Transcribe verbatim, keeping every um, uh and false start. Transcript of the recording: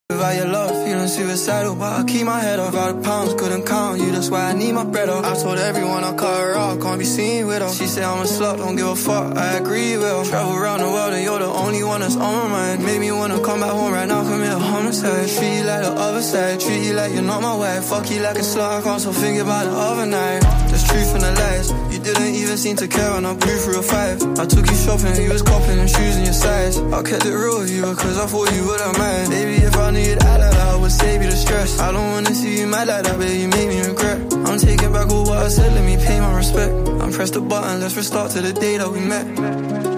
About your love, feeling suicidal, but I keep my head up. Out of pounds, couldn't count you, that's why I need my bread up. I told everyone I cut her off, can't be seen with her. She said I'm a slut, don't give a fuck, I agree with her. Travel around the world and you're the only one that's on my mind. Made me wanna come back home right now, commit a homicide. Treat you like the other side, treat you like you're not my wife. Fuck you like a slut, I can't stop thinking about the other night. There's truth in the lies, you didn't even seem to care when I blew through a five. I took you shopping, you was copping and choosing your size. I kept it real with you because I thought you wouldn't mind. Baby, if I knew you'd act like that, I would save you the stress. I don't wanna see you mad like that, baby, you make me regret. I'm taking back all what I said, let me pay my respect. I'm press the button, let's restart to the day that we met.